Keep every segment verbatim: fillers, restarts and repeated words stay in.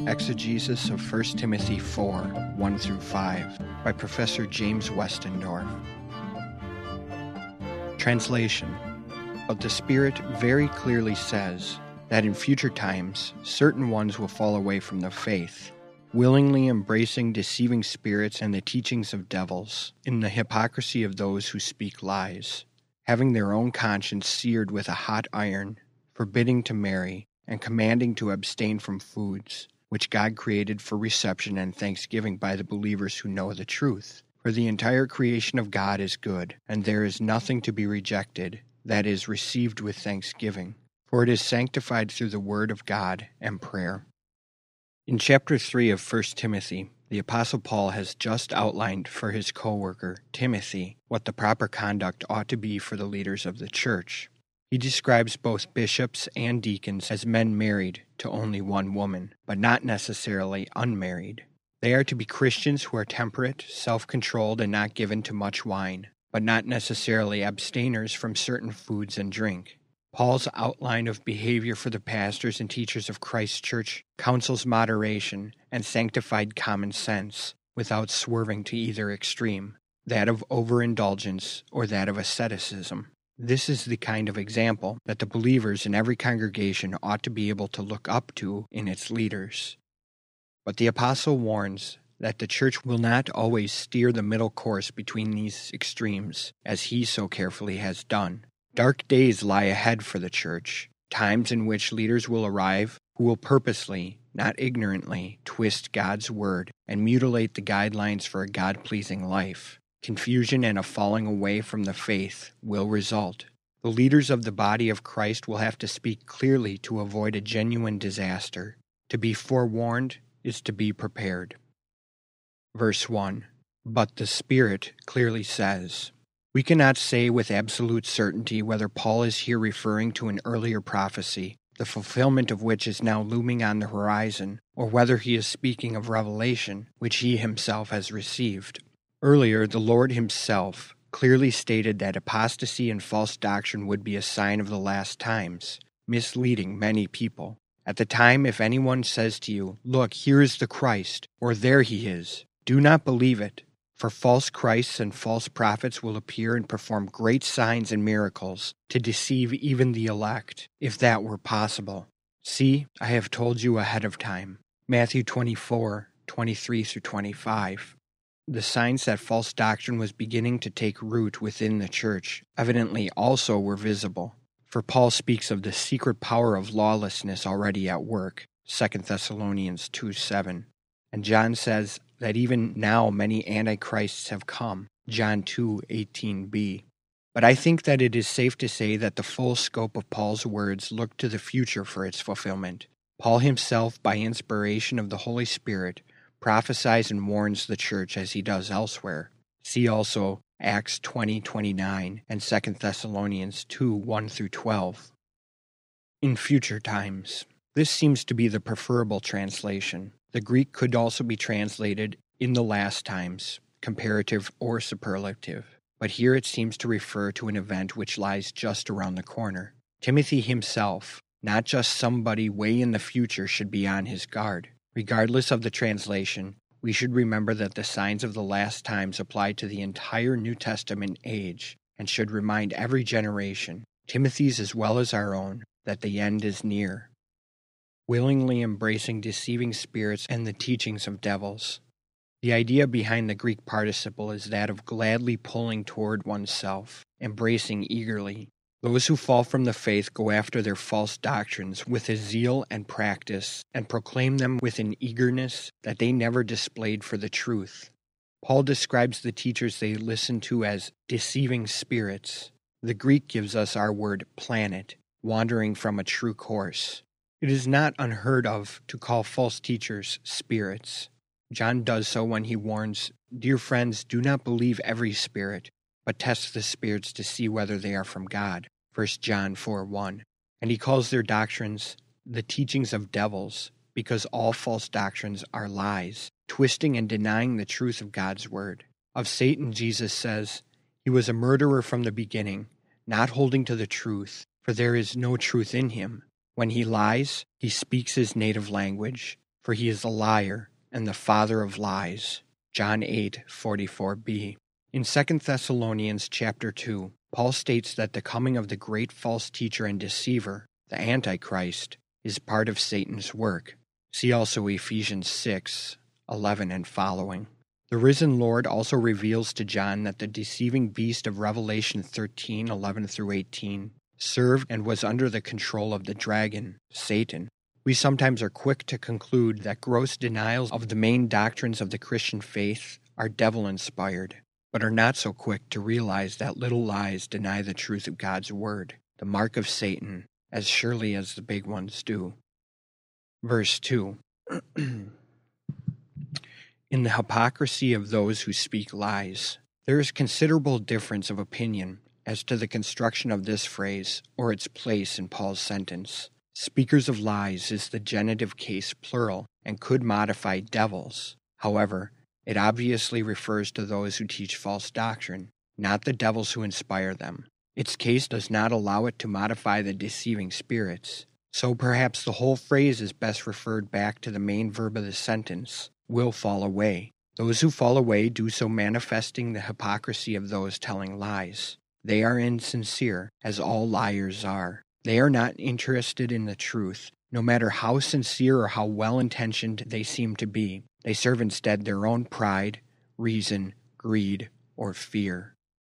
Exegesis of First Timothy four, one through five, by Professor James Westendorf. Translation. But the Spirit very clearly says that in future times certain ones will fall away from the faith, willingly embracing deceiving spirits and the teachings of devils, in the hypocrisy of those who speak lies, having their own conscience seared with a hot iron, forbidding to marry, and commanding to abstain from foods, which God created for reception and thanksgiving by the believers who know the truth. For the entire creation of God is good, and there is nothing to be rejected that is received with thanksgiving, for it is sanctified through the word of God and prayer. In chapter three of First Timothy, the Apostle Paul has just outlined for his co-worker, Timothy, what the proper conduct ought to be for the leaders of the church. He describes both bishops and deacons as men married to only one woman, but not necessarily unmarried. They are to be Christians who are temperate, self-controlled, and not given to much wine, but not necessarily abstainers from certain foods and drink. Paul's outline of behavior for the pastors and teachers of Christ's church counsels moderation and sanctified common sense, without swerving to either extreme, that of overindulgence or that of asceticism. This is the kind of example that the believers in every congregation ought to be able to look up to in its leaders. But the apostle warns that the church will not always steer the middle course between these extremes, as he so carefully has done. Dark days lie ahead for the church, times in which leaders will arrive who will purposely, not ignorantly, twist God's word and mutilate the guidelines for a God-pleasing life. Confusion and a falling away from the faith will result. The leaders of the body of Christ will have to speak clearly to avoid a genuine disaster. To be forewarned is to be prepared. Verse one. But the Spirit clearly says. We cannot say with absolute certainty whether Paul is here referring to an earlier prophecy, the fulfillment of which is now looming on the horizon, or whether he is speaking of revelation, which he himself has received. Earlier, the Lord himself clearly stated that apostasy and false doctrine would be a sign of the last times, misleading many people. At the time, if anyone says to you, "Look, here is the Christ," or "There he is," do not believe it, for false Christs and false prophets will appear and perform great signs and miracles to deceive even the elect, if that were possible. See, I have told you ahead of time. Matthew twenty-four, twenty-three through twenty-five. The signs that false doctrine was beginning to take root within the church evidently also were visible, for Paul speaks of the secret power of lawlessness already at work, Second Thessalonians two seven, and John says that even now many antichrists have come, John two eighteen b. But I think that it is safe to say that the full scope of Paul's words look to the future for its fulfillment. Paul himself, by inspiration of the Holy Spirit, prophesies and warns the church as he does elsewhere. See also Acts twenty twenty-nine and Second Thessalonians two one through twelve. In future times. This seems to be the preferable translation. The Greek could also be translated in the last times, comparative or superlative, but here it seems to refer to an event which lies just around the corner. Timothy himself, not just somebody way in the future, should be on his guard. Regardless of the translation, we should remember that the signs of the last times apply to the entire New Testament age and should remind every generation, Timothy's as well as our own, that the end is near. Willingly embracing deceiving spirits and the teachings of devils. The idea behind the Greek participle is that of gladly pulling toward oneself, embracing eagerly. Those who fall from the faith go after their false doctrines with a zeal and practice, and proclaim them with an eagerness that they never displayed for the truth. Paul describes the teachers they listen to as deceiving spirits. The Greek gives us our word planet, wandering from a true course. It is not unheard of to call false teachers spirits. John does so when he warns, "Dear friends, do not believe every spirit, but test the spirits to see whether they are from God." First John four one. And he calls their doctrines the teachings of devils, because all false doctrines are lies, twisting and denying the truth of God's word. Of Satan, Jesus says, "He was a murderer from the beginning, not holding to the truth, for there is no truth in him. When he lies, he speaks his native language, for he is a liar and the father of lies. John eight forty-four b. In Second Thessalonians chapter two, Paul states that the coming of the great false teacher and deceiver, the Antichrist, is part of Satan's work. See also Ephesians six eleven and following. The risen Lord also reveals to John that the deceiving beast of Revelation thirteen eleven through eighteen served and was under the control of the dragon, Satan. We sometimes are quick to conclude that gross denials of the main doctrines of the Christian faith are devil-inspired, but are not so quick to realize that little lies deny the truth of God's word, the mark of Satan, as surely as the big ones do. Verse two. In the hypocrisy of those who speak lies, there is considerable difference of opinion as to the construction of this phrase or its place in Paul's sentence. Speakers of lies is the genitive case plural and could modify devils. However, it obviously refers to those who teach false doctrine, not the devils who inspire them. Its case does not allow it to modify the deceiving spirits. So perhaps the whole phrase is best referred back to the main verb of the sentence, will fall away. Those who fall away do so manifesting the hypocrisy of those telling lies. They are insincere, as all liars are. They are not interested in the truth, no matter how sincere or how well-intentioned they seem to be. They serve instead their own pride, reason, greed, or fear.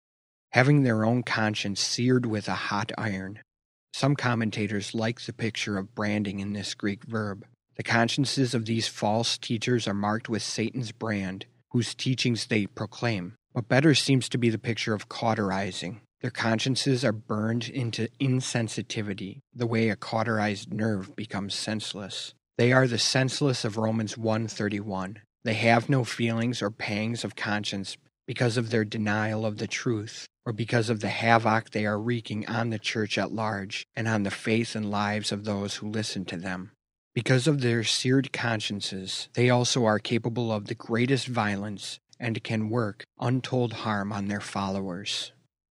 Having their own conscience seared with a hot iron. Some commentators like the picture of branding in this Greek verb. The consciences of these false teachers are marked with Satan's brand, whose teachings they proclaim. But better seems to be the picture of cauterizing. Their consciences are burned into insensitivity, the way a cauterized nerve becomes senseless. They are the senseless of Romans one thirty-one. They have no feelings or pangs of conscience because of their denial of the truth, or because of the havoc they are wreaking on the church at large and on the faith and lives of those who listen to them. Because of their seared consciences, they also are capable of the greatest violence and can work untold harm on their followers.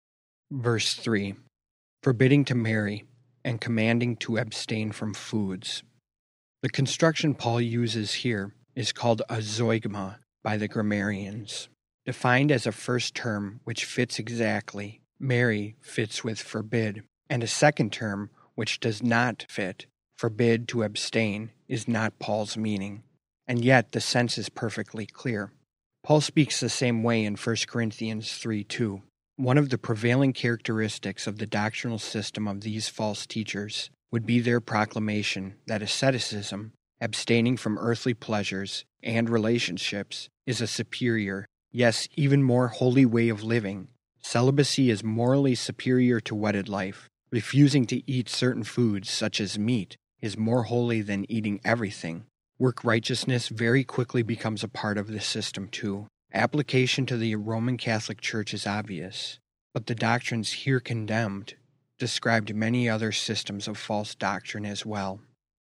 Verse three. Forbidding to marry and commanding to abstain from foods. The construction Paul uses here is called a zoigma by the grammarians. Defined as a first term which fits exactly, marry fits with forbid, and a second term which does not fit, forbid to abstain, is not Paul's meaning. And yet the sense is perfectly clear. Paul speaks the same way in First Corinthians three two. One of the prevailing characteristics of the doctrinal system of these false teachers would be their proclamation that asceticism, abstaining from earthly pleasures and relationships, is a superior, yes, even more holy way of living. Celibacy is morally superior to wedded life. Refusing to eat certain foods, such as meat, is more holy than eating everything. Work righteousness very quickly becomes a part of the system too. Application to the Roman Catholic Church is obvious, but the doctrines here condemned described many other systems of false doctrine as well,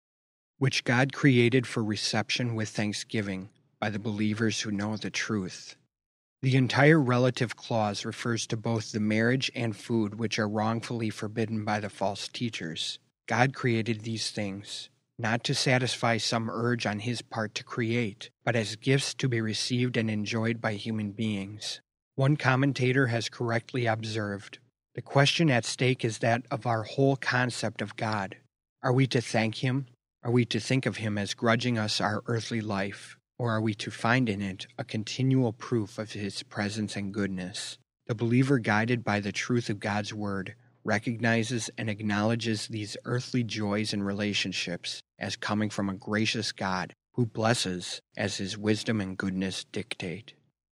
which God created for reception with thanksgiving by the believers who know the truth. The entire relative clause refers to both the marriage and food which are wrongfully forbidden by the false teachers. God created these things, not to satisfy some urge on his part to create, but as gifts to be received and enjoyed by human beings. One commentator has correctly observed, the question at stake is that of our whole concept of God. Are we to thank him? Are we to think of him as grudging us our earthly life? Or are we to find in it a continual proof of his presence and goodness? The believer, guided by the truth of God's word, recognizes and acknowledges these earthly joys and relationships as coming from a gracious God who blesses as his wisdom and goodness dictate.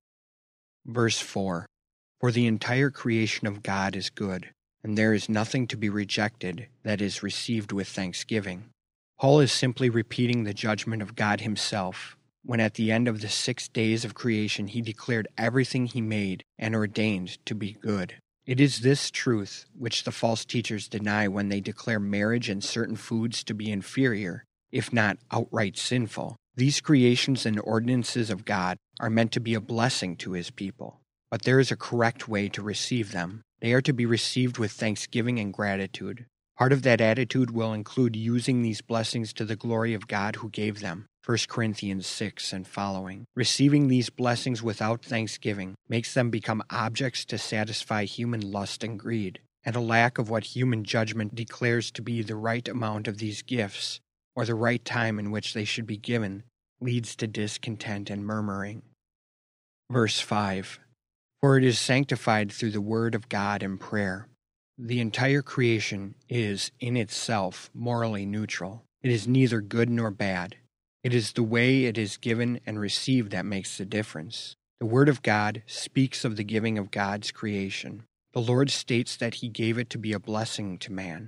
Verse four. For the entire creation of God is good, and there is nothing to be rejected that is received with thanksgiving. Paul is simply repeating the judgment of God himself, when at the end of the six days of creation he declared everything he made and ordained to be good. It is this truth which the false teachers deny when they declare marriage and certain foods to be inferior, if not outright sinful. These creations and ordinances of God are meant to be a blessing to his people, but there is a correct way to receive them. They are to be received with thanksgiving and gratitude. Part of that attitude will include using these blessings to the glory of God who gave them. First Corinthians six and following. Receiving these blessings without thanksgiving makes them become objects to satisfy human lust and greed, and a lack of what human judgment declares to be the right amount of these gifts, or the right time in which they should be given, leads to discontent and murmuring. Verse five. For it is sanctified through the word of God and prayer. The entire creation is, in itself, morally neutral. It is neither good nor bad. It is the way it is given and received that makes the difference. The Word of God speaks of the giving of God's creation. The Lord states that He gave it to be a blessing to man.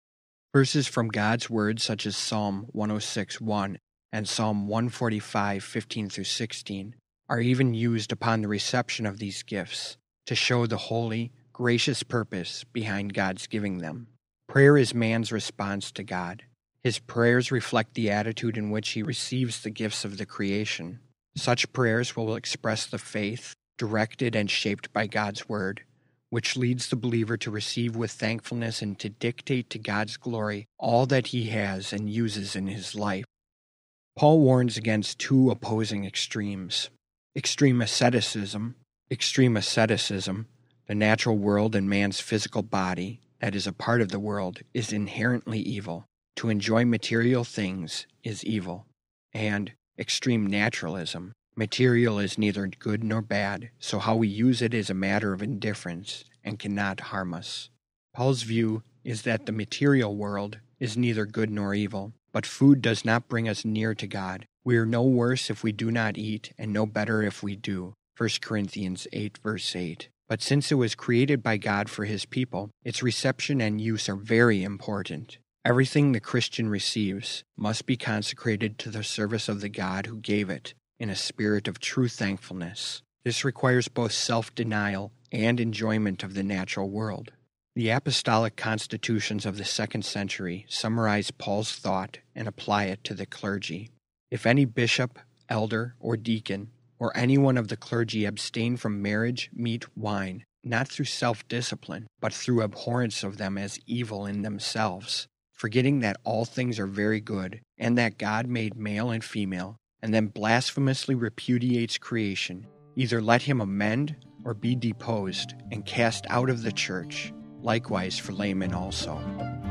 Verses from God's Word such as Psalm one oh six one and Psalm one forty-five fifteen through sixteen are even used upon the reception of these gifts to show the holy, gracious purpose behind God's giving them. Prayer is man's response to God. His prayers reflect the attitude in which he receives the gifts of the creation. Such prayers will express the faith, directed and shaped by God's word, which leads the believer to receive with thankfulness and to dictate to God's glory all that he has and uses in his life. Paul warns against two opposing extremes: extreme asceticism, extreme asceticism, the natural world and man's physical body, that is a part of the world, is inherently evil. To enjoy material things is evil. And extreme naturalism. Material is neither good nor bad, so how we use it is a matter of indifference and cannot harm us. Paul's view is that the material world is neither good nor evil, but food does not bring us near to God. We are no worse if we do not eat, and no better if we do. First Corinthians eight, verse eight. But since it was created by God for His people, its reception and use are very important. Everything the Christian receives must be consecrated to the service of the God who gave it, in a spirit of true thankfulness. This requires both self-denial and enjoyment of the natural world. The apostolic constitutions of the second century summarize Paul's thought and apply it to the clergy. If any bishop, elder, or deacon, or anyone of the clergy abstain from marriage, meat, wine, not through self-discipline, but through abhorrence of them as evil in themselves, forgetting that all things are very good, and that God made male and female, and then blasphemously repudiates creation, either let him amend or be deposed and cast out of the church, likewise for laymen also.